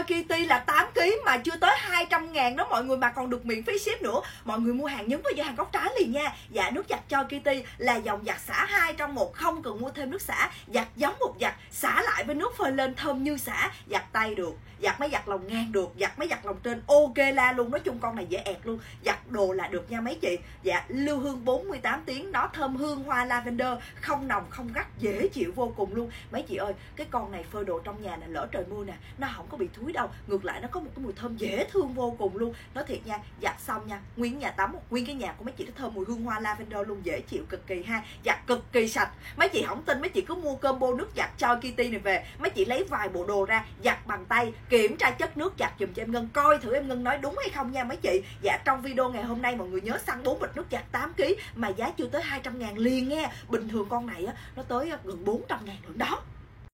Kitty là 8 kg mà chưa tới 200.000 đó mọi người, mà còn được miễn phí ship nữa. Mọi người mua hàng nhấn vào giỏ hàng góc trái liền nha. Dạ nước giặt cho Kitty là dòng giặt xả 2 trong 1, không cần mua thêm nước xả, giặt giống một giặt, xả lại với nước phơi lên thơm như xả, giặt tay được, giặt máy giặt lòng ngang được, giặt máy giặt lòng trên ok la luôn. Nói chung con này dễ ẹt luôn, giặt đồ là được nha mấy chị. Dạ lưu hương 48 tiếng, nó thơm hương hoa lavender, không nồng không gắt, dễ chịu vô cùng luôn. Mấy chị ơi, cái con này phơi đồ trong nhà nè, lỡ trời mưa nè, nó không có bị thúi đâu, ngược lại nó có một cái mùi thơm dễ thương vô cùng luôn. Nói thiệt nha, giặt xong nha, nguyên nhà tắm, nguyên cái nhà của mấy chị nó thơm mùi hương hoa lavender luôn, dễ chịu cực kỳ ha. Giặt cực kỳ sạch. Mấy chị không tin, mấy chị cứ mua combo nước giặt cho Kitty này về, mấy chị lấy vài bộ đồ ra giặt bằng tay, kiểm tra chất nước giặt giùm cho em Ngân, coi thử em Ngân nói đúng hay không nha mấy chị. Dạ trong video ngày hôm nay mọi người nhớ săn 4 bịch nước giặt 8 kg mà giá chưa tới 200.000 liền nghe. Bình thường con này á nó tới gần 400.000 nữa đó.